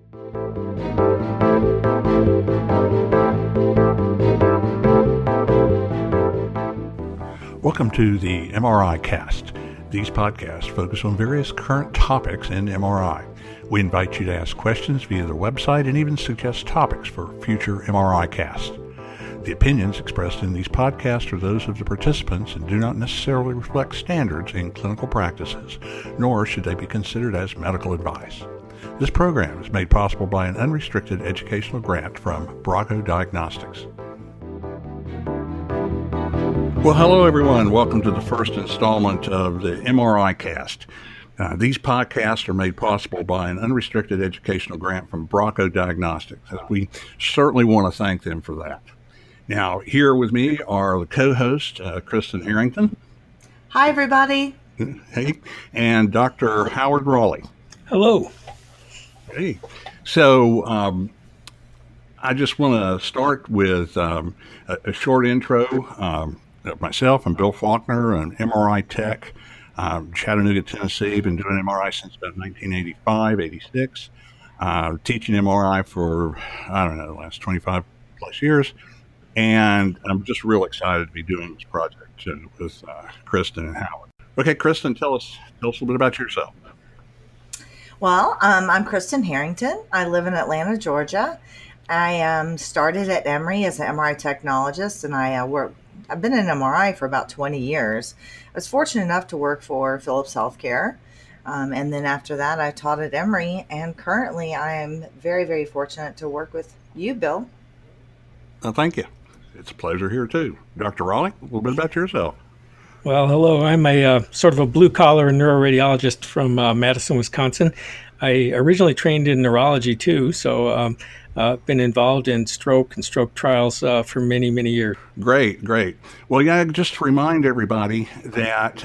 Welcome to the MRI Cast. These podcasts focus on various current topics in MRI. We invite you to ask questions via the website and even suggest topics for future MRI casts. The opinions expressed in these podcasts are those of the participants and do not necessarily reflect standards in clinical practices, nor should they be considered as medical advice. This program is made possible by an unrestricted educational grant from Bracco Diagnostics. Well, hello everyone. Welcome to the first installment of the MRI Cast. These podcasts are made possible by an unrestricted educational grant from Bracco Diagnostics. We certainly want to thank them for that. Now, here with me are the co-hosts, Kristen Harrington. Hi, everybody. Hey. And Dr. Howard Raleigh. Hello. Hey. So, I just want to start with a short intro. Myself, I'm Bill Faulkner, an MRI tech, Chattanooga, Tennessee. Been doing MRI since about 1985, 86. Teaching MRI for, the last 25 plus years. And I'm just real excited to be doing this project with Kristen and Howard. Okay, Kristen, tell us a little bit about yourself. Well, I'm Kristen Harrington. I live in Atlanta, Georgia. I started at Emory as an MRI technologist, and I've been in MRI for about 20 years. I was fortunate enough to work for Philips Healthcare. And then after that, I taught at Emory. And currently, I am very, very fortunate to work with you, Bill. Thank you. It's a pleasure here, too. Dr. Raleigh, a little bit about yourself. Well, hello. I'm a sort of a blue-collar neuroradiologist from Madison, Wisconsin. I originally trained in neurology, too, so been involved in stroke and stroke trials for many, many years. Great. Well, yeah, just to remind everybody that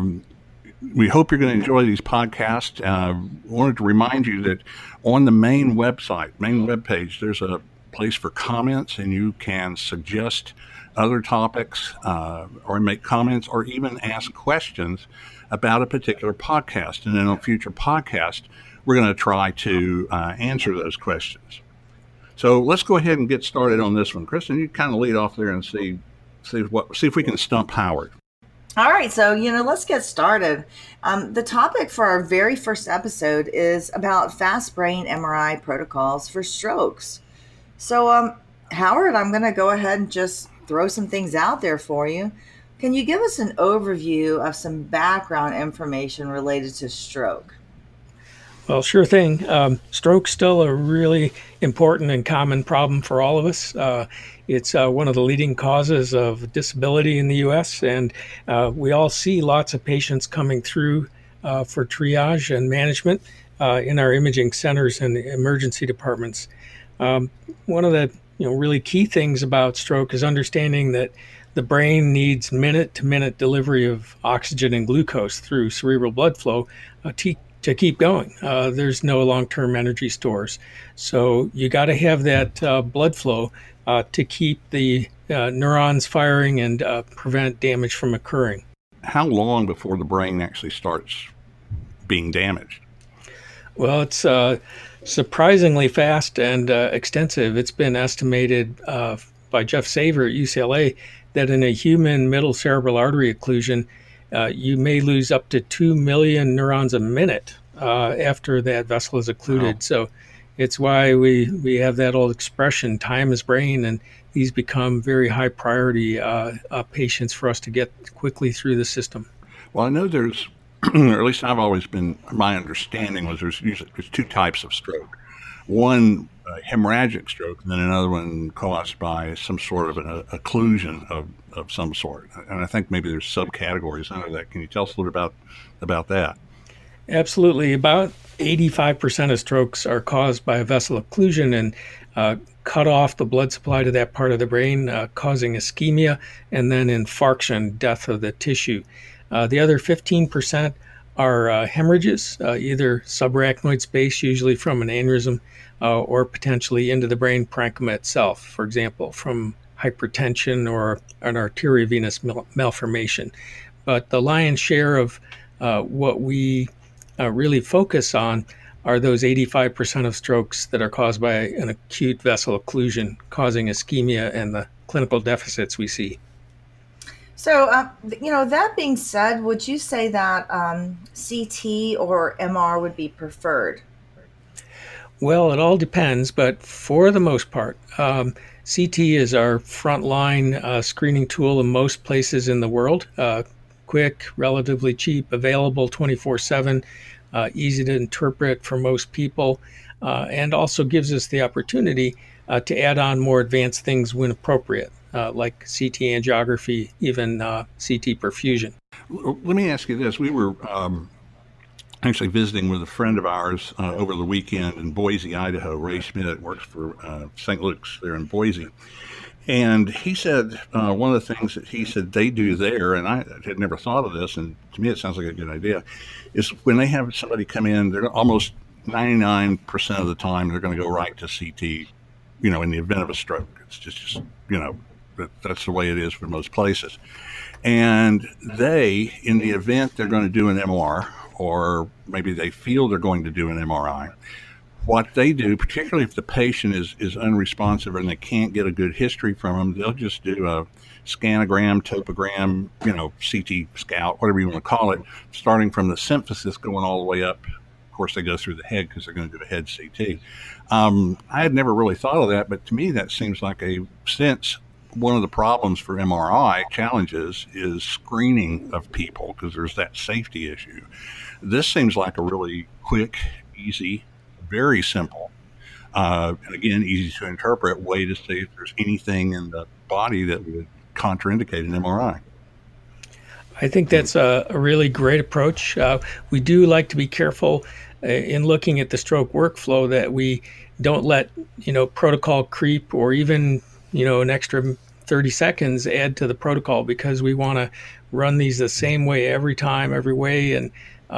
we hope you're going to enjoy these podcasts. Wanted to remind you that on the main webpage, there's a place for comments, and you can suggest other topics or make comments or even ask questions about a particular podcast. And in a future podcast, we're going to try to answer those questions. So let's go ahead and get started on this one. Kristen, you kind of lead off there and see if we can stump Howard. All right, so let's get started. The topic for our very first episode is about fast brain MRI protocols for strokes. So, Howard, I'm going to go ahead and just throw some things out there for you. Can you give us an overview of some background information related to stroke? Well, sure thing. Stroke's still a really important and common problem for all of us. It's one of the leading causes of disability in the U.S., and we all see lots of patients coming through for triage and management in our imaging centers and emergency departments. One of the really key things about stroke is understanding that the brain needs minute-to-minute delivery of oxygen and glucose through cerebral blood flow to keep going. There's no long-term energy stores. So you got to have that blood flow to keep the neurons firing and prevent damage from occurring. How long before the brain actually starts being damaged? Well, it's surprisingly fast and extensive. It's been estimated by Jeff Saver at UCLA that in a human middle cerebral artery occlusion, you may lose up to 2 million neurons a minute after that vessel is occluded. Wow. So it's why we have that old expression, time is brain, and these become very high priority patients for us to get quickly through the system. Well, I know there's, or at least I've always been, my understanding was there's two types of stroke. One, hemorrhagic stroke, and then another one caused by some sort of an occlusion of some sort. And I think maybe there's subcategories under that. Can you tell us a little about that? Absolutely. About 85% of strokes are caused by a vessel occlusion and cut off the blood supply to that part of the brain, causing ischemia and then infarction, death of the tissue. The other 15% are hemorrhages, either subarachnoid space, usually from an aneurysm, or potentially into the brain parenchyma itself, for example, from hypertension or an arteriovenous malformation. But the lion's share of what we really focus on are those 85% of strokes that are caused by an acute vessel occlusion causing ischemia and the clinical deficits we see. So, that being said, would you say that CT or MR would be preferred? Well, it all depends, but for the most part, CT is our frontline screening tool in most places in the world. Quick, relatively cheap, available 24/7, easy to interpret for most people, and also gives us the opportunity to add on more advanced things when appropriate, like CT angiography, even CT perfusion. Let me ask you this. We were actually visiting with a friend of ours over the weekend in Boise, Idaho. Ray Schmidt works for St. Luke's there in Boise. And he said one of the things that he said they do there, and I had never thought of this, and to me it sounds like a good idea, is when they have somebody come in, they're almost 99% of the time they're going to go right to CT, in the event of a stroke. It's just that's the way it is for most places. And they, in the event they're going to do an MR, or maybe they feel they're going to do an MRI, what they do, particularly if the patient is unresponsive and they can't get a good history from them, they'll just do a scanogram, topogram, CT scout, whatever you want to call it, starting from the symphysis going all the way up. Of course, they go through the head because they're going to do a head CT. I had never really thought of that, but to me that seems like since one of the problems for MRI challenges is screening of people because there's that safety issue. This seems like a really quick, easy, very simple, and again, easy to interpret way to see if there's anything in the body that would contraindicate an MRI. I think that's a really great approach. We do like to be careful in looking at the stroke workflow that we don't let, protocol creep or even, an extra 30 seconds add to the protocol, because we want to run these the same way every time, every way. And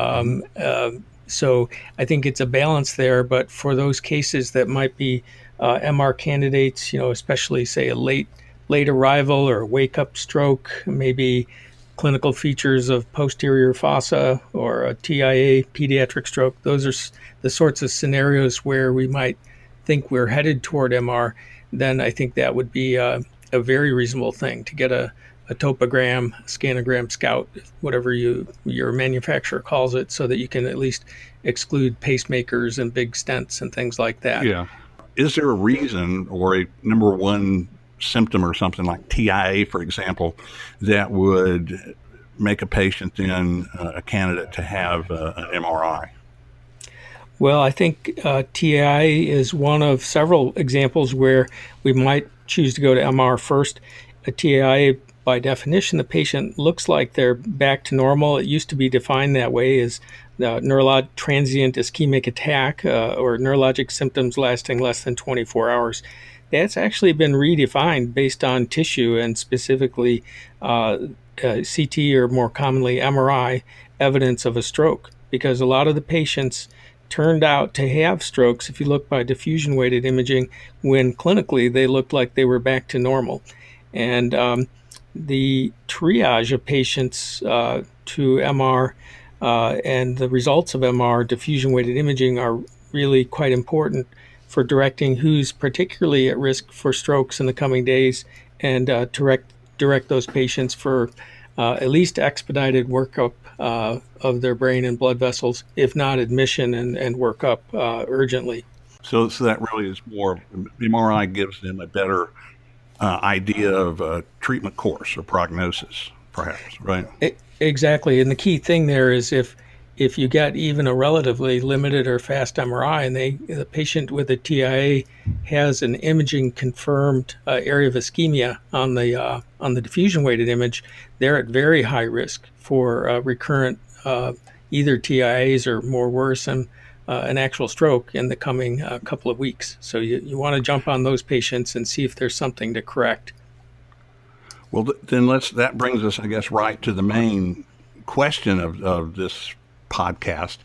so I think it's a balance there. But for those cases that might be MR candidates, especially say a late arrival or a wake up stroke, maybe clinical features of posterior fossa or a TIA pediatric stroke, those are the sorts of scenarios where we might think we're headed toward MR. Then I think that would be a very reasonable thing to get a topogram, scanogram, scout, whatever your manufacturer calls it, so that you can at least exclude pacemakers and big stents and things like that. Yeah. Is there a reason or a number one symptom or something like TIA, for example, that would make a patient then a candidate to have an MRI? Well, I think TIA is one of several examples where we might choose to go to MR first. A TIA, by definition, the patient looks like they're back to normal. It used to be defined that way as transient ischemic attack or neurologic symptoms lasting less than 24 hours. That's actually been redefined based on tissue and specifically CT, or more commonly MRI, evidence of a stroke, because a lot of the patients turned out to have strokes, if you look by diffusion weighted imaging, when clinically they looked like they were back to normal. And the triage of patients to MR and the results of MR diffusion weighted imaging are really quite important for directing who's particularly at risk for strokes in the coming days, and direct those patients for at least expedited workup of their brain and blood vessels, if not admission and workup urgently. So that really is more, the MRI gives them a better idea of a treatment course or prognosis, perhaps, right? Exactly. And the key thing there is if you get even a relatively limited or fast MRI and the patient with a TIA has an imaging confirmed area of ischemia on the diffusion weighted image, they're at very high risk for recurrent either TIAs or more worrisome an actual stroke in the coming couple of weeks. So you want to jump on those patients and see if there's something to correct. Well, then that brings us, I guess, right to the main question of this podcast.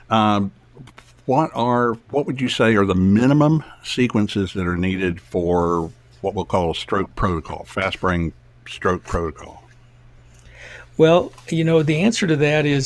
What would you say are the minimum sequences that are needed for what we'll call a stroke protocol, fast brain stroke protocol? Well, the answer to that is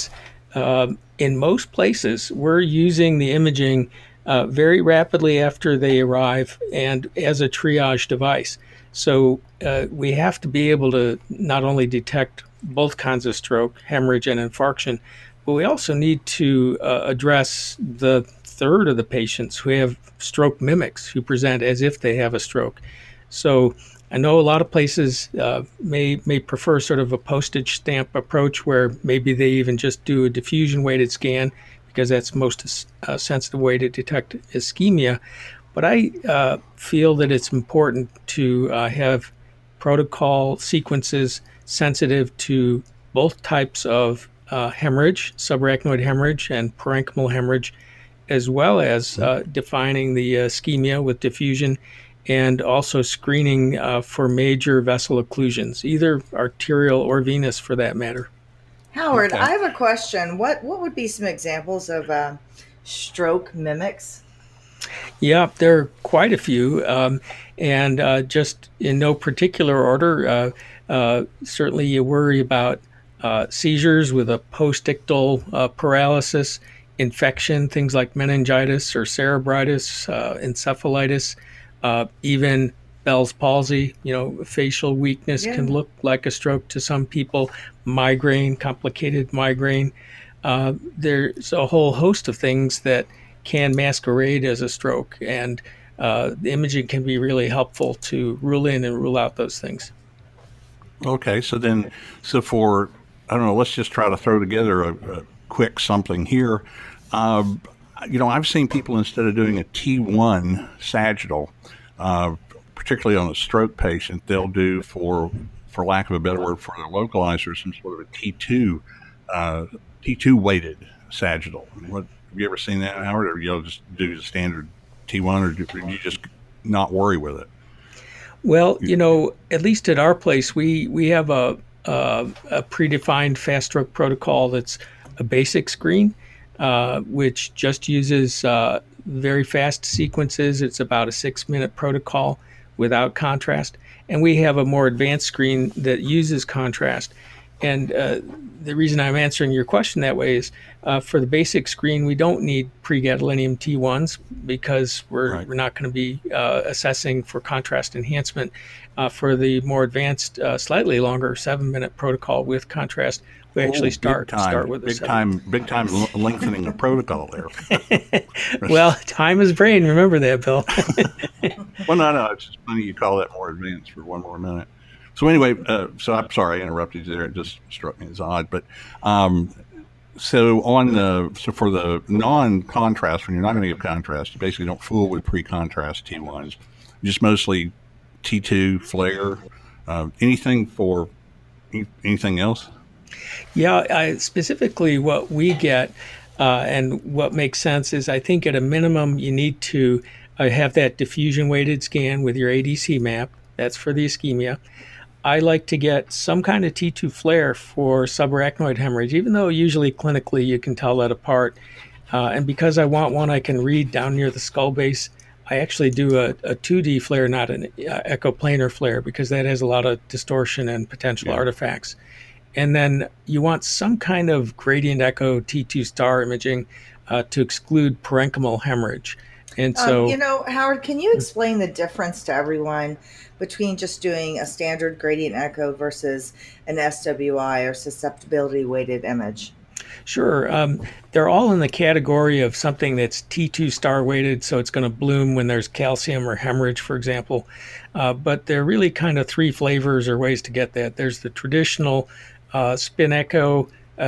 In most places, we're using the imaging very rapidly after they arrive and as a triage device. So we have to be able to not only detect both kinds of stroke, hemorrhage, and infarction, but we also need to address the third of the patients who have stroke mimics, who present as if they have a stroke. So I know a lot of places may prefer sort of a postage stamp approach where maybe they even just do a diffusion weighted scan because that's the most sensitive way to detect ischemia. But I feel that it's important to have protocol sequences sensitive to both types of hemorrhage, subarachnoid hemorrhage and parenchymal hemorrhage, as well as defining the ischemia with diffusion and also screening for major vessel occlusions, either arterial or venous for that matter. Howard, I have a question. What would be some examples of stroke mimics? Yeah, there are quite a few, and just in no particular order. Certainly, you worry about seizures with a postictal paralysis, infection, things like meningitis or cerebritis, encephalitis, even Bell's palsy. Facial weakness can look like a stroke to some people. Migraine, complicated migraine. There's a whole host of things that can masquerade as a stroke, and the imaging can be really helpful to rule in and rule out those things. Okay, so for, I don't know, let's just try to throw together a quick something here. I've seen people, instead of doing a T1 sagittal, particularly on a stroke patient, they'll do, for lack of a better word for the localizer, some sort of a T2 weighted sagittal. Have you ever seen that, Howard? Or you'll just do the standard T1, or do you just not worry with it? Well, at least at our place, we have a predefined fast stroke protocol that's a basic screen, which just uses very fast sequences. It's about a 6-minute protocol without contrast. And we have a more advanced screen that uses contrast. And the reason I'm answering your question that way is for the basic screen, we don't need pregadolinium T1s because we're not going to be assessing for contrast enhancement. For the more advanced, slightly longer 7-minute protocol with contrast, we actually start with a big time lengthening the protocol there. Well, time is brain. Remember that, Bill. Well, no, it's just funny you call that more advanced for one more minute. So anyway, so I'm sorry I interrupted you there. It just struck me as odd. But so for the non-contrast, when you're not going to give contrast, you basically don't fool with pre-contrast T1s. Just mostly T2 flare. Anything else? Yeah, specifically what we get and what makes sense is I think at a minimum you need to have that diffusion weighted scan with your ADC map. That's for the ischemia. I like to get some kind of T2 flare for subarachnoid hemorrhage, even though usually clinically you can tell that apart. And because I want one I can read down near the skull base, I actually do a 2D flare, not an echoplanar flare, because that has a lot of distortion and potential artifacts. And then you want some kind of gradient echo T2 star imaging to exclude parenchymal hemorrhage. And so, Howard, can you explain the difference to everyone between just doing a standard gradient echo versus an SWI or susceptibility weighted image? Sure. They're all in the category of something that's T2 star weighted, so it's going to bloom when there's calcium or hemorrhage, for example. But they're really kind of 3 flavors or ways to get that. There's the traditional gradient echo,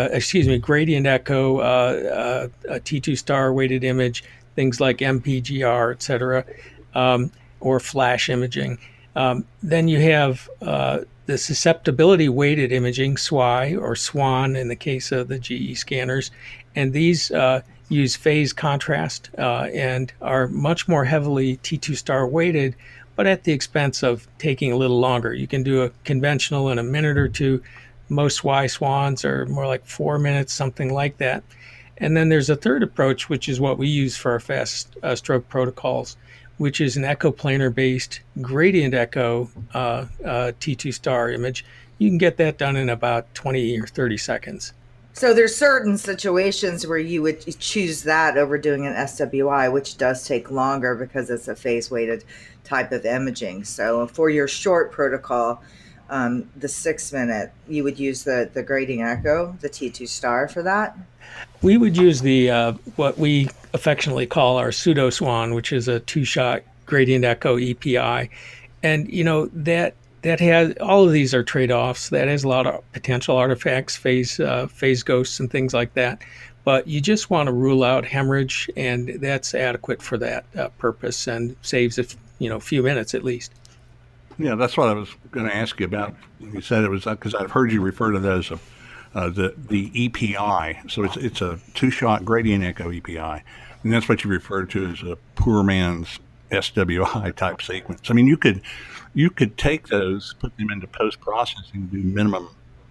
a T2 star weighted image, things like MPGR, et cetera, or flash imaging. Then you have the susceptibility weighted imaging, SWI or SWAN in the case of the GE scanners. And these use phase contrast and are much more heavily T2 star weighted, but at the expense of taking a little longer. You can do a conventional in a minute or two. Most SWANs are more like 4 minutes, something like that. And then there's a third approach, which is what we use for our fast stroke protocols, which is an echoplanar-based gradient echo T2 star image. You can get that done in about 20 or 30 seconds. So there's certain situations where you would choose that over doing an SWI, which does take longer because it's a phase-weighted type of imaging. So for your short protocol, the 6 minute, you would use the gradient echo, the T2 star for that. We would use the what we affectionately call our pseudo-SWAN, which is a 2-shot gradient echo EPI. And, that has, all of these are trade-offs. That has a lot of potential artifacts, phase ghosts and things like that. But you just want to rule out hemorrhage, and that's adequate for that purpose and saves a few minutes at least. Yeah, that's what I was going to ask you about. You said it was because I've heard you refer to that as the EPI. So it's a 2-shot gradient echo EPI, and that's what you refer to as a poor man's SWI type sequence. I mean, you could take those, put them into post processing, do minimum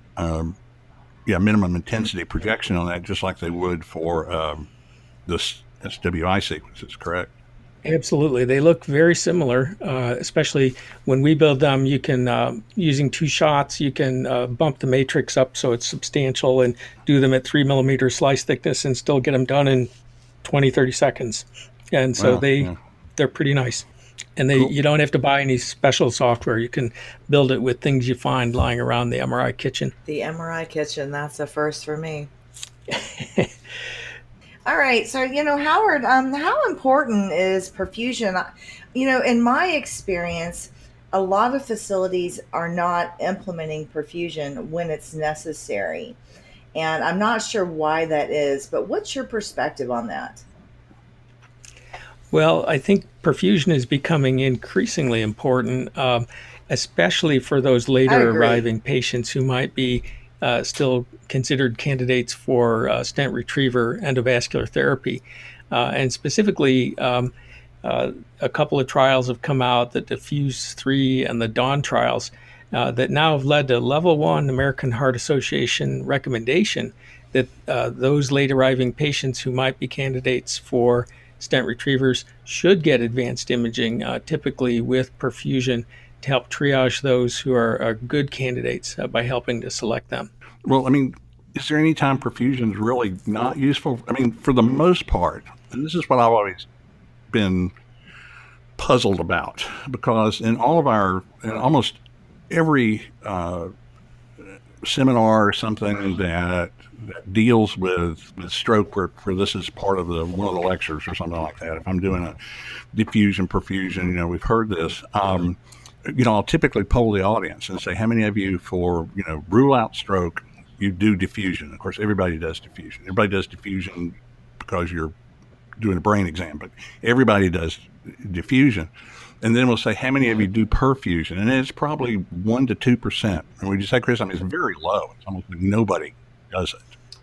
intensity projection on that, just like they would for the SWI sequences. Correct? Absolutely. They look very similar, especially when we build them. You can, using 2 shots, you can bump the matrix up so it's substantial and do them at 3 millimeter slice thickness and still get them done in 20, 30 seconds. And so they're pretty nice. And Cool. you don't have to buy any special software. You can build it with things you find lying around the MRI kitchen. The MRI kitchen, that's a first for me. All right. So, Howard, how important is perfusion? In my experience, a lot of facilities are not implementing perfusion when it's necessary. And I'm not sure why that is, but what's your perspective on that? Well, I think perfusion is becoming increasingly important, especially for those later arriving patients who might be still considered candidates for stent retriever endovascular therapy. And specifically, a couple of trials have come out, the Diffuse 3 and the Dawn trials, that now have led to level 1 American Heart Association recommendation that those late arriving patients who might be candidates for stent retrievers should get advanced imaging, typically with perfusion, to help triage those who are good candidates by helping to select them. Well, I mean, is there any time perfusion is really not useful? I mean, for the most part, and this is what I've always been puzzled about, because in almost every seminar or something that deals with stroke, where this is part of one of the lectures or something like that, if I'm doing a diffusion, perfusion, we've heard this, I'll typically poll the audience and say, how many of you for, rule out stroke, you do diffusion? Of course, everybody does diffusion. Everybody does diffusion because you're doing a brain exam, but everybody does diffusion. And then we'll say, how many of you do perfusion? And it's probably 1% to 2%. And we just say, Chris, it's very low. It's almost like nobody does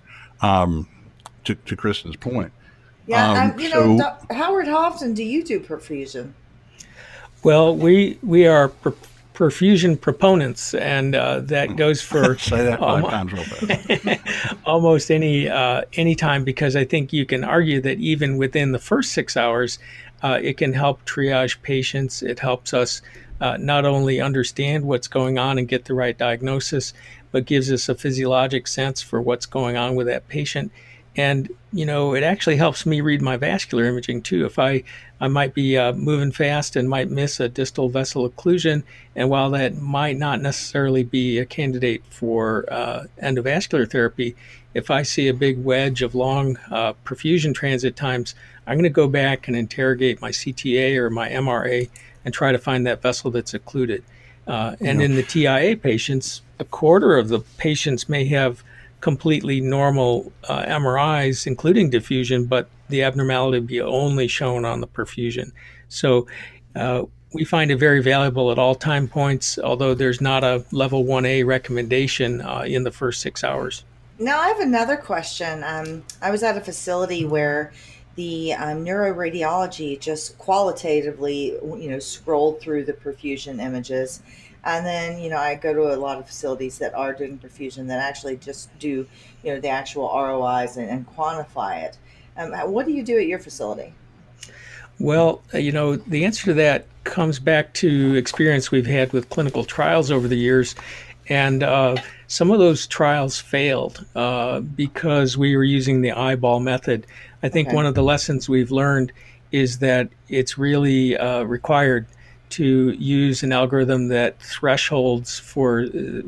it. To Kristen's point. Yeah, Howard, how often do you do perfusion? Well, we are perfusion proponents, and that goes for say that 5 times real fast. Almost any time, because I think you can argue that even within the first 6 hours, it can help triage patients. It helps us not only understand what's going on and get the right diagnosis, but gives us a physiologic sense for what's going on with that patient. And, it actually helps me read my vascular imaging too. If I might be moving fast and might miss a distal vessel occlusion, and while that might not necessarily be a candidate for endovascular therapy, if I see a big wedge of long perfusion transit times, I'm going to go back and interrogate my CTA or my MRA and try to find that vessel that's occluded. And in the TIA patients, a quarter of the patients may have completely normal MRIs, including diffusion, but the abnormality would be only shown on the perfusion. So we find it very valuable at all time points, although there's not a level 1A recommendation in the first 6 hours. Now, I have another question. I was at a facility where the neuroradiology just qualitatively, scrolled through the perfusion images. And then, I go to a lot of facilities that are doing perfusion that actually just do, the actual ROIs and quantify it. What do you do at your facility? Well, the answer to that comes back to experience we've had with clinical trials over the years. And some of those trials failed because we were using the eyeball method. I think one of the lessons we've learned is that it's really required to use an algorithm that thresholds for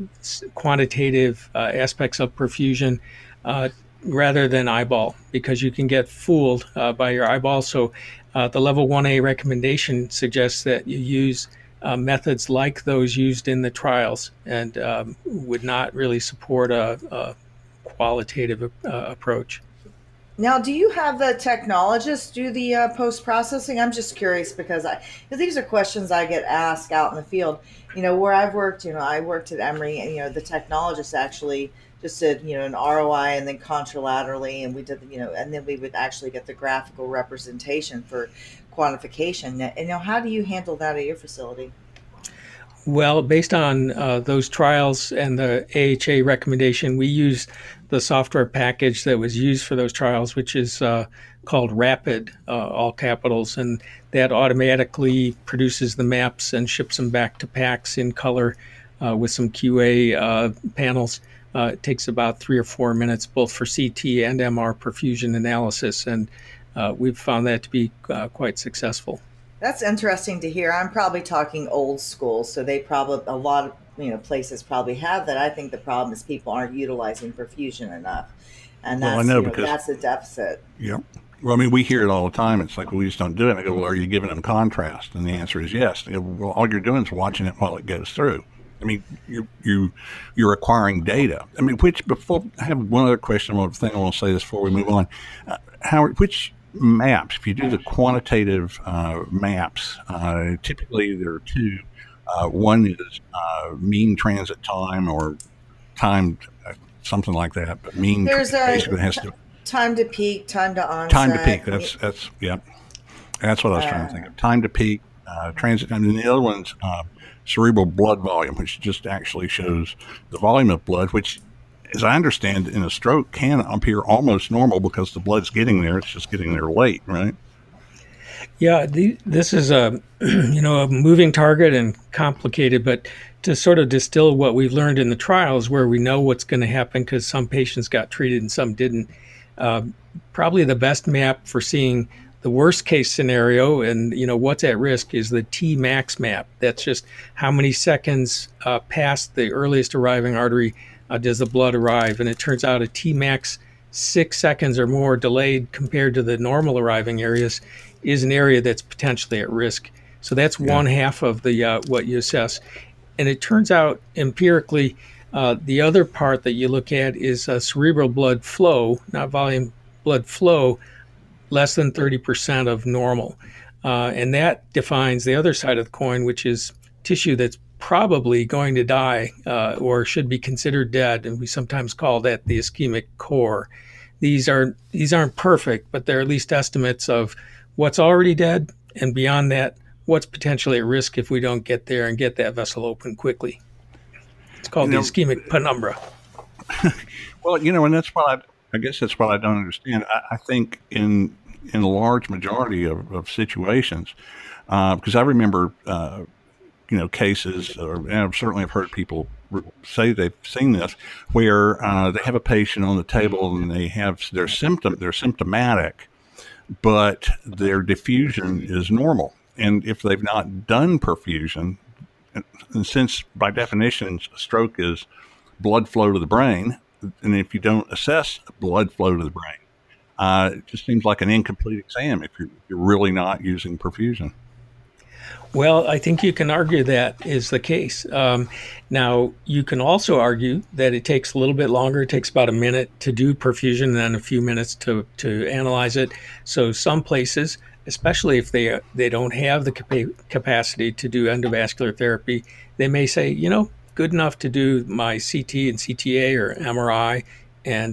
quantitative aspects of perfusion rather than eyeball, because you can get fooled by your eyeball. So the level 1A recommendation suggests that you use methods like those used in the trials, and would not really support a qualitative approach. Now, do you have the technologists do the post-processing? I'm just curious because these are questions I get asked out in the field. Where I've worked, I worked at Emory, and the technologists actually just did, an ROI and then contralaterally, and we did, and then we would actually get the graphical representation for quantification. And how do you handle that at your facility? Well, based on those trials and the AHA recommendation, we use the software package that was used for those trials, which is called RAPID, all capitals, and that automatically produces the maps and ships them back to PACS in color with some QA panels. It takes about 3 or 4 minutes, both for CT and MR perfusion analysis, and we've found that to be quite successful. That's interesting to hear. I'm probably talking old school, so they probably, a lot of places probably have that. I think the problem is people aren't utilizing perfusion enough, and that's that's a deficit. Yeah. Well, I mean, we hear it all the time. It's like, well, we just don't do it. And I go, well, are you giving them contrast? And the answer is yes. They go, well, all you're doing is watching it while it goes through. I mean, you're acquiring data. I mean, before I have one other question, one thing I want to say this before we move on. Howard, which maps, if you do the quantitative maps, typically there are two. One is mean transit time or time, something like that. But mean basically has to time to peak, time to onset. Time to peak. That's yeah. That's what I was trying to think of. Time to peak, transit time, and the other one's cerebral blood volume, which just actually shows the volume of blood, which, as I understand, in a stroke can appear almost normal because the blood's getting there. It's just getting there late, right? Yeah, this is a a moving target and complicated, but to sort of distill what we've learned in the trials, where we know what's going to happen because some patients got treated and some didn't. Probably the best map for seeing the worst case scenario and what's at risk is the Tmax map. That's just how many seconds past the earliest arriving artery does the blood arrive, and it turns out a Tmax 6 seconds or more delayed compared to the normal arriving areas is an area that's potentially at risk. So that's one half of the what you assess, and it turns out empirically the other part that you look at is cerebral blood flow, not volume, blood flow, less than 30% of normal, and that defines the other side of the coin, which is tissue that's probably going to die or should be considered dead, and we sometimes call that the ischemic core. These aren't perfect, but they're at least estimates of what's already dead, and beyond that, what's potentially at risk if we don't get there and get that vessel open quickly. It's called the ischemic penumbra. Well, and that's what I guess that's what I don't understand. I think in a large majority of situations, because I remember cases, and I've certainly have heard people say they've seen this, where they have a patient on the table and they're symptomatic, but their diffusion is normal. And if they've not done perfusion, and since by definition a stroke is blood flow to the brain, and if you don't assess blood flow to the brain, it just seems like an incomplete exam if you're really not using perfusion. Well, I think you can argue that is the case. Now, you can also argue that it takes a little bit longer. It takes about a minute to do perfusion and then a few minutes to analyze it. So some places, especially if they don't have the capacity to do endovascular therapy, they may say, good enough to do my CT and CTA or MRI and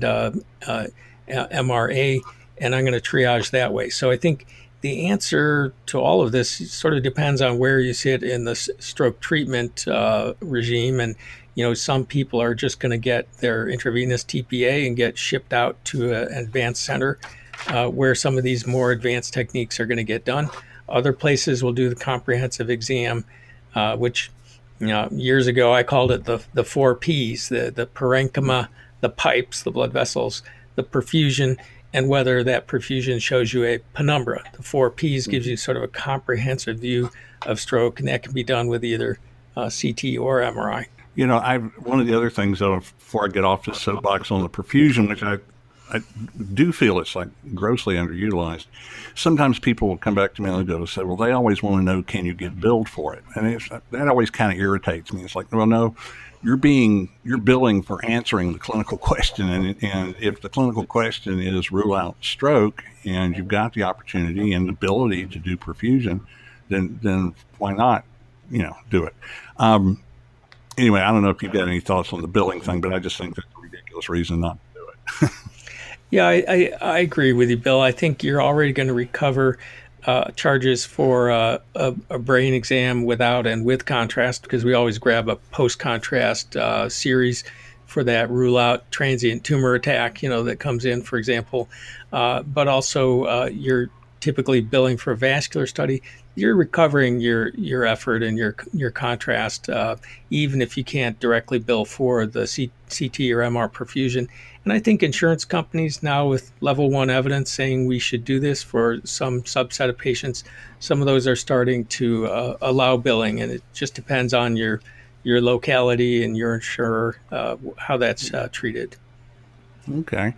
MRA, and I'm going to triage that way. So I think the answer to all of this sort of depends on where you sit in the stroke treatment regime. And, some people are just going to get their intravenous TPA and get shipped out to an advanced center where some of these more advanced techniques are going to get done. Other places will do the comprehensive exam, which Years ago, I called it the four P's: the parenchyma, the pipes, the blood vessels, the perfusion, and whether that perfusion shows you a penumbra. The four P's gives you sort of a comprehensive view of stroke, and that can be done with either CT or MRI. One of the other things, though, before I get off this soapbox on the perfusion, which I do feel it's like grossly underutilized. Sometimes people will come back to me and they'll say, well, they always want to know, can you get billed for it? And that always kind of irritates me. It's like, well, no, you're billing for answering the clinical question. And if the clinical question is rule out stroke and you've got the opportunity and ability to do perfusion, then why not, do it? Anyway, I don't know if you've got any thoughts on the billing thing, but I just think that's a ridiculous reason not to do it. Yeah, I agree with you, Bill. I think you're already going to recover charges for a brain exam without and with contrast, because we always grab a post-contrast series for that rule out transient tumor attack, that comes in, for example. But also you're typically billing for a vascular study. You're recovering your effort and your contrast, even if you can't directly bill for the CT or MR perfusion. And I think insurance companies now, with level 1 evidence saying we should do this for some subset of patients, some of those are starting to allow billing, and it just depends on your locality and your insurer, how that's treated. Okay.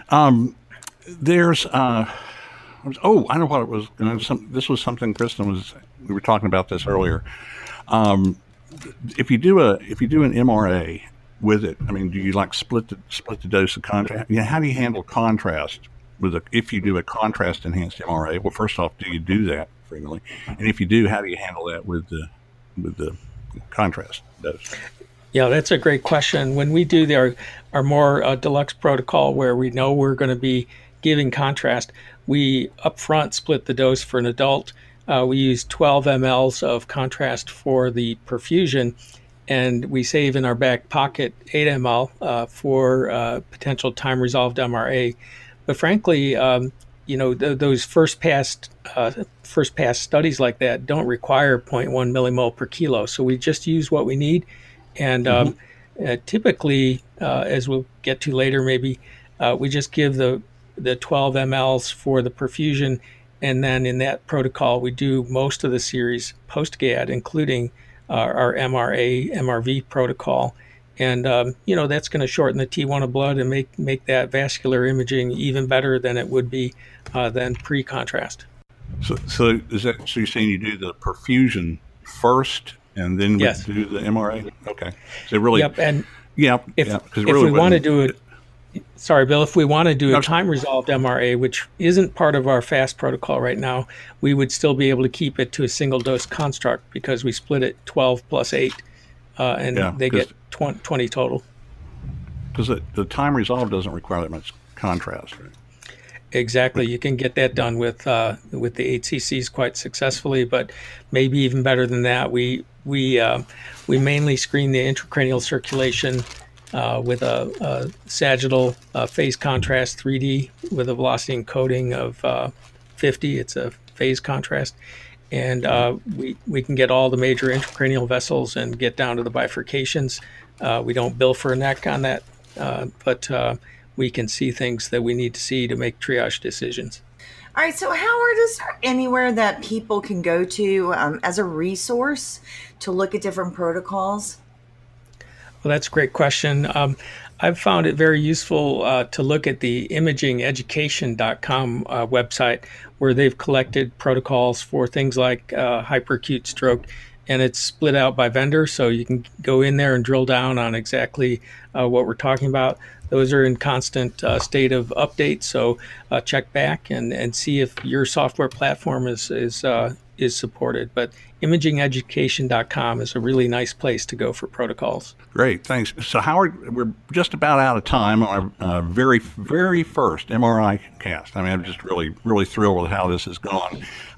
There's I know what it was. This was something we were talking about this earlier. If you do an MRA with it, I mean, do you split the dose of contrast? How do you handle contrast if you do a contrast enhanced MRA? Well, first off, do you do that frequently? And if you do, how do you handle that with the contrast dose? Yeah, that's a great question. When we do our more deluxe protocol, where we know we're going to be giving contrast, we upfront split the dose for an adult. We use 12 mLs of contrast for the perfusion, and we save in our back pocket 8 ml for potential time-resolved MRA. But frankly, those first pass studies like that don't require 0.1 millimole per kilo. So we just use what we need. And typically, as we'll get to later, maybe we just give the 12 mLs for the perfusion. And then in that protocol, we do most of the series post-GAD, including our MRA, MRV protocol. And, that's going to shorten the T1 of blood and make that vascular imaging even better than it would be than pre-contrast. So you're saying you do the perfusion first and then yes. do the MRA? Okay. So really, yep. And if we want to do it, sorry, Bill, if we want to do a time-resolved MRA, which isn't part of our FAST protocol right now, we would still be able to keep it to a single-dose construct because we split it 12 plus 8, and they get 20 total. Because the time-resolved doesn't require that much contrast, right? Exactly. You can get that done with the 8 cc's quite successfully, but maybe even better than that. We mainly screen the intracranial circulation with a sagittal phase contrast 3D with a velocity encoding of 50. It's a phase contrast. And we can get all the major intracranial vessels and get down to the bifurcations. We don't bill for a neck on that, but we can see things that we need to see to make triage decisions. All right, so Howard, is there anywhere that people can go to as a resource to look at different protocols? Well, that's a great question. I've found it very useful to look at the imagingeducation.com website, where they've collected protocols for things like hyperacute stroke, and it's split out by vendor, so you can go in there and drill down on exactly what we're talking about. Those are in constant state of update, so check back and see if your software platform is supported. But imagingeducation.com is a really nice place to go for protocols. Great, thanks. So Howard, we're just about out of time on our very, very first MRI cast. I mean, I'm just really, really thrilled with how this has gone.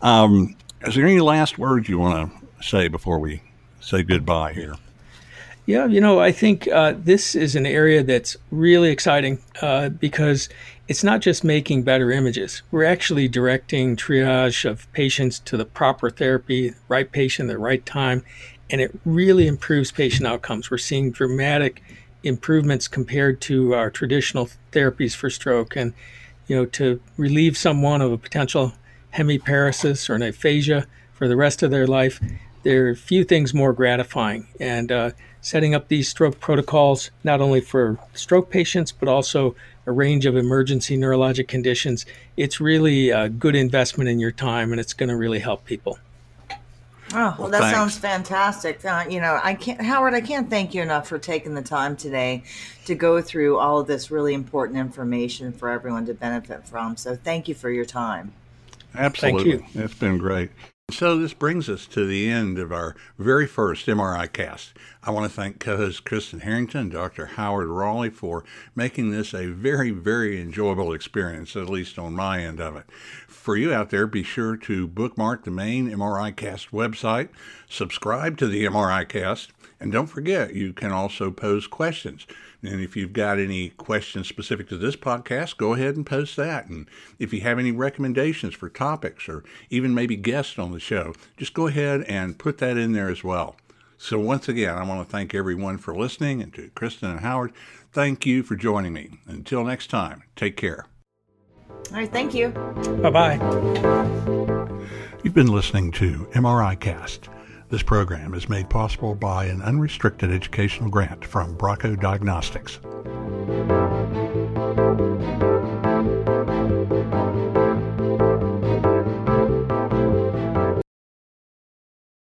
Is there any last words you want to say before we say goodbye here? Yeah, I think this is an area that's really exciting because it's not just making better images. We're actually directing triage of patients to the proper therapy, right patient at the right time. and it really improves patient outcomes. We're seeing dramatic improvements compared to our traditional therapies for stroke. And, to relieve someone of a potential hemiparesis or an aphasia for the rest of their life, there are few things more gratifying. And setting up these stroke protocols, not only for stroke patients, but also a range of emergency neurologic conditions, it's really a good investment in your time, and it's going to really help people. Oh, well, that sounds fantastic. Howard, I can't thank you enough for taking the time today to go through all of this really important information for everyone to benefit from. So thank you for your time. Absolutely. Thank you. It's been great. So this brings us to the end of our very first MRI cast. I want to thank co-host Kristen Harrington and Dr. Howard Raleigh for making this a very, very enjoyable experience, at least on my end of it. For you out there, be sure to bookmark the main MRI Cast website, subscribe to the MRI Cast, and don't forget, you can also pose questions. And if you've got any questions specific to this podcast, go ahead and post that. And if you have any recommendations for topics or even maybe guests on the show, just go ahead and put that in there as well. So once again, I want to thank everyone for listening, and to Kristen and Howard, thank you for joining me. Until next time, take care. All right, thank you. Bye-bye. You've been listening to MRI Cast. This program is made possible by an unrestricted educational grant from Bracco Diagnostics.